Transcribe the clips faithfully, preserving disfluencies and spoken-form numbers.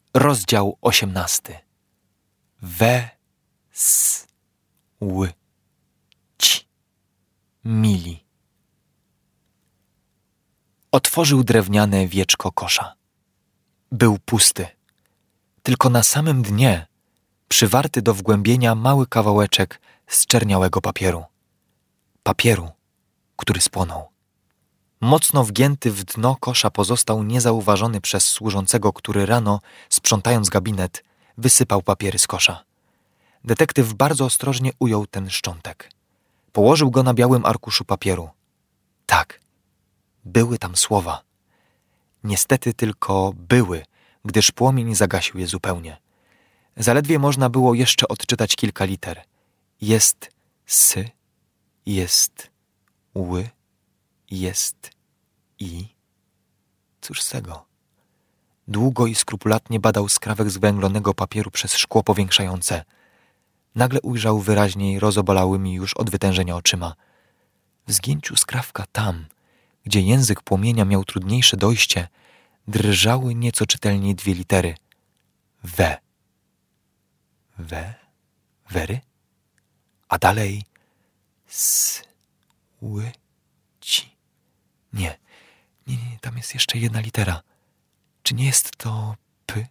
Rozdział osiemnasty. We, s, ły, ci, mili. Otworzył drewniane wieczko kosza. Był pusty. Tylko na samym dnie przywarty do wgłębienia mały kawałeczek zczerniałego papieru. Papieru, który spłonął. Mocno wgięty w dno kosza pozostał niezauważony przez służącego, który rano, sprzątając gabinet, wysypał papiery z kosza. Detektyw bardzo ostrożnie ujął ten szczątek. Położył go na białym arkuszu papieru. Tak, były tam słowa. Niestety tylko były, gdyż płomień zagasił je zupełnie. Zaledwie można było jeszcze odczytać kilka liter. Jest sy, jest ły, jest i. Cóż z tego? Długo i skrupulatnie badał skrawek zwęglonego papieru przez szkło powiększające. Nagle ujrzał wyraźniej rozobalałymi już od wytężenia oczyma. W zgięciu skrawka tam, gdzie język płomienia miał trudniejsze dojście, drżały nieco czytelniej dwie litery. We. We? Wery? A dalej s, ły, ci. Nie, nie, nie, tam jest jeszcze jedna litera. Czy nie jest to p?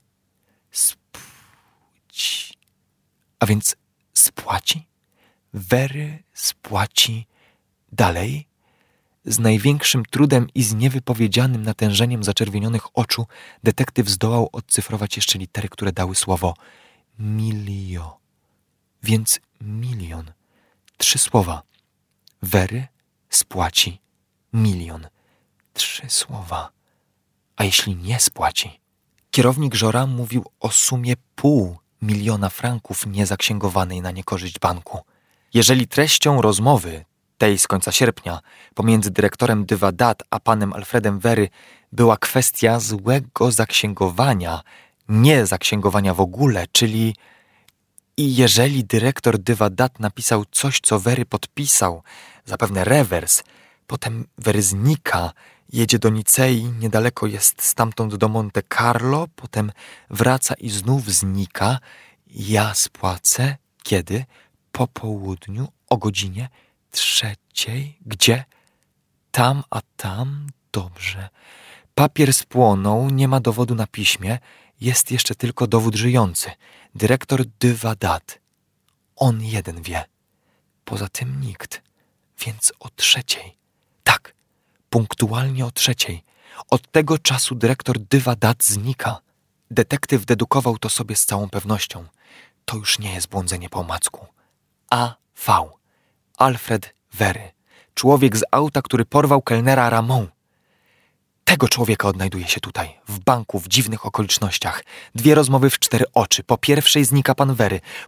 Spłuci. A więc spłaci? Wery spłaci. Dalej? Z największym trudem i z niewypowiedzianym natężeniem zaczerwienionych oczu detektyw zdołał odcyfrować jeszcze litery, które dały słowo milio. Więc milion. Trzy słowa. Wery spłaci milion. Trzy słowa. A jeśli nie spłaci? Kierownik Żora mówił o sumie pół miliona franków niezaksięgowanej na niekorzyść banku. Jeżeli treścią rozmowy, tej z końca sierpnia, pomiędzy dyrektorem Dywadat a panem Alfredem Wery była kwestia złego zaksięgowania, nie zaksięgowania w ogóle, czyli i jeżeli dyrektor Dywadat napisał coś, co Wery podpisał, zapewne rewers, potem Wery znika, jedzie do Nicei, niedaleko jest stamtąd do Monte Carlo, potem wraca i znów znika, ja spłacę, kiedy? Po południu, o godzinie trzeciej. Gdzie? Tam, a tam? Dobrze. Papier spłonął, nie ma dowodu na piśmie, jest jeszcze tylko dowód żyjący. Dyrektor Dywadat. On jeden wie. Poza tym nikt. Więc o trzeciej. Tak, punktualnie o trzeciej. Od tego czasu dyrektor Dywadat znika. Detektyw dedukował to sobie z całą pewnością. To już nie jest błądzenie po omacku. A V. Alfred Wery. Człowiek z auta, który porwał kelnera Ramon. Tego człowieka odnajduje się tutaj, w banku, w dziwnych okolicznościach. Dwie rozmowy w cztery oczy. Po pierwszej znika pan Wery,